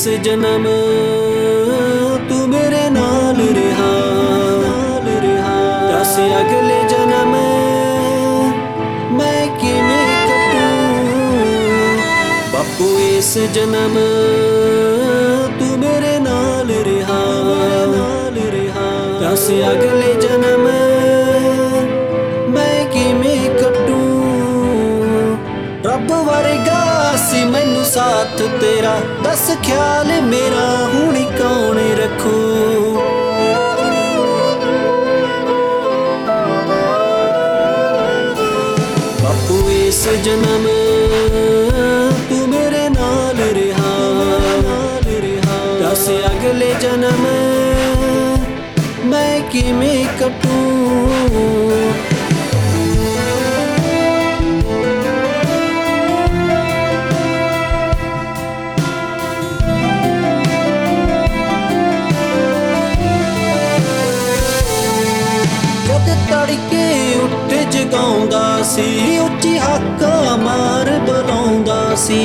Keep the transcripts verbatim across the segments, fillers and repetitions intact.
जन्म तू मेरे नाल रहा दस अगले जन्म मैं किवें कटूं। बापू इस जन्म तू मेरे नाल रहा दस अगले जन्म मैं किवें कटूं। रब वर्गा सी मैनू साथ तेरा दस ख्याल मेरा हुण कौन रखू। बापू इस जन्म तू मेरे नाल रहा दस अगले जन्म मैं किवें कटूं। तड़के उठ जगाउंदा सी उच्ची हाका मार बुलाउंदा सी।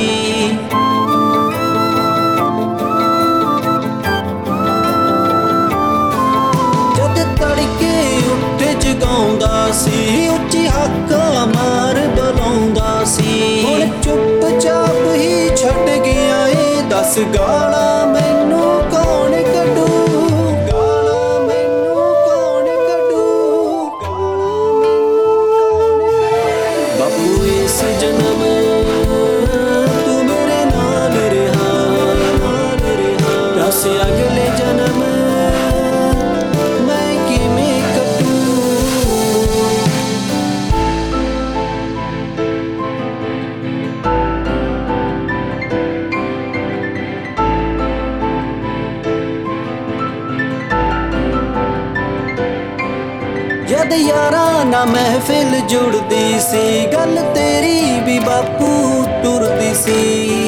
जद तड़के उठ जगाउंदा सी उच्ची हाका मार बुलाउंदा सी। हुण चुप चाप ही छड्ड गया ए दस गाला मैनू कौन कढू। जन्म तू मेरे नाल रहा दस अगले जन्म मैं किवें कटूं। जद यारां ना महफिल जुड़दी सी गल तेरी भी बापू टुरदी सी।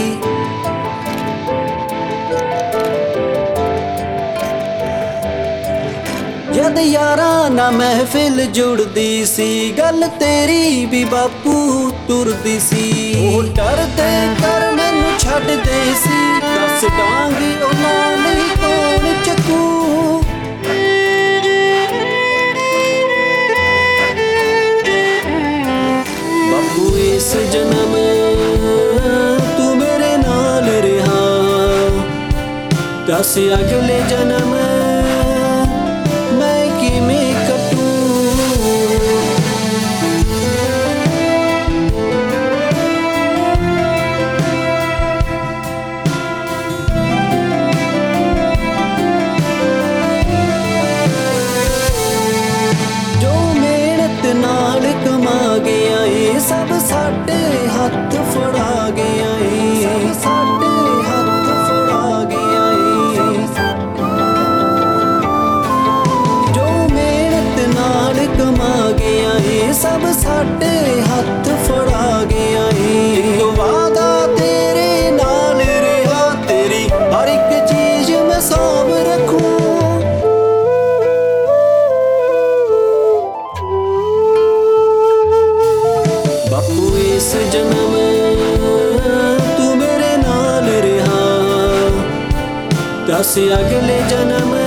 जद यारां ना महफिल जुड़दी सी गल तेरी भी बापू टुरदी सी। ओ डरदे कर मैनू छड्डदे सी दस डांग उन्हां लई कौन चकू। इस जन्म तू मेरे नाल रहा दस अगले जन्म मैं किवें कटूं। जो मेहनत नाल कमा गया ए सब साडे हथ फड़ा गया ए साडे हथ फड़ा गया ए। जो मेहनत नाल कमा गया ए सब साडे हथ फड़ा गया ए। वादा तेरे नाल रहा तेरी हर एक चीज मैं साफ रखूं। बापू इस जन्म तू मेरे नाल रहा दस अगले जन्म